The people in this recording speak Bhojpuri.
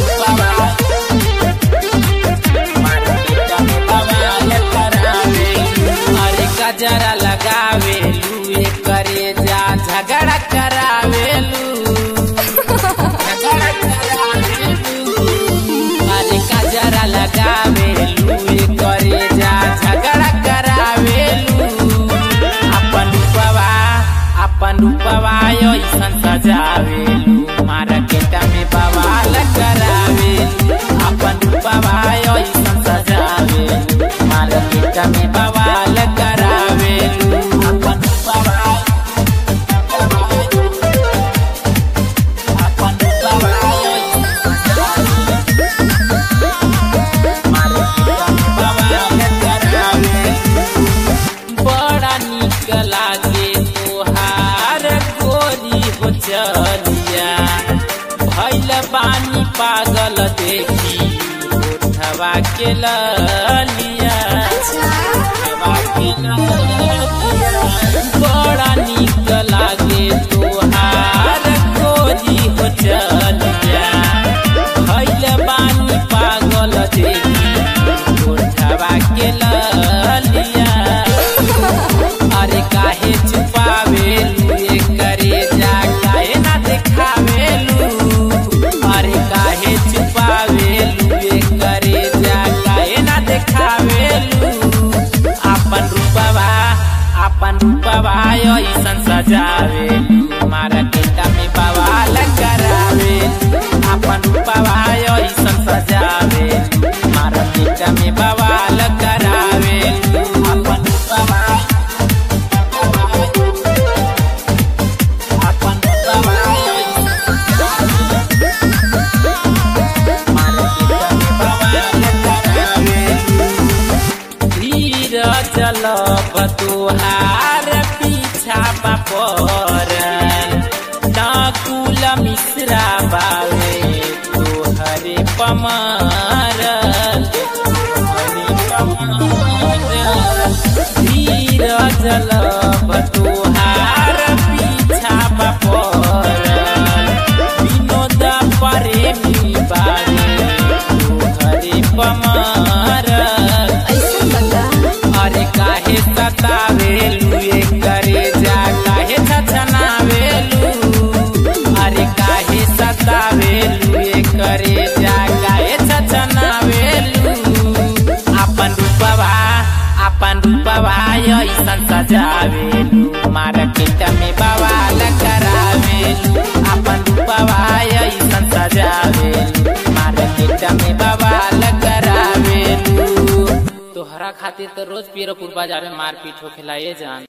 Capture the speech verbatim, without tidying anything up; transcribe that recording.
जरा लगावे लू करे जा झगड़ा करावेलू झगड़ा करावेलू अरे का जरा लगावे लू करे जा झगड़ा करावेलू अपन रूपवा अपन रूपवा ऐसन सजावेलू मार्केट में बवाल करावेलू अपन रूपवा ऐसन सजावेलू मार्केट में बवाल चलिया भैल बानी पागल देखी उठवा के ललिया बड़ा निक लागे तोहार गोरी हो चलिया भैल बानी पागल देखी उठवा के ललिया अरे काहे छुपावे करे जा अरे काहे छुपावेलू करे जा काहे ना देखावेलू अपन रूपवा अपन रूपवा ऐसन सजावेलू मार्केट में बवाल करावेलू अपन रूपवा ऐसन सजावेलू मार्केट में बवाल करावेलू अपन रूपवा चलब तुहार पीछा बापर नकुल मिश्रा बावे तोहरे पमर धीर चलब तुहार पीछा बापर विनोद प्रेमी बावे तोहरे पमर अरे काहे सतावेलू करे जा काहे छछनावेलू अरे काहे सतावेलू करे जा काहे छछनावेलू अपन रूपवा अपन रूपवा ऐसन सजावेलू मार्केट में बवाल करावेलू अपन रूपवा ऐसन सजावेलू मार्केट में बवाल करावेलू तोहरा खातिर तो रोज पीरोपुर बाजार में मारपीट होखेला ये जान।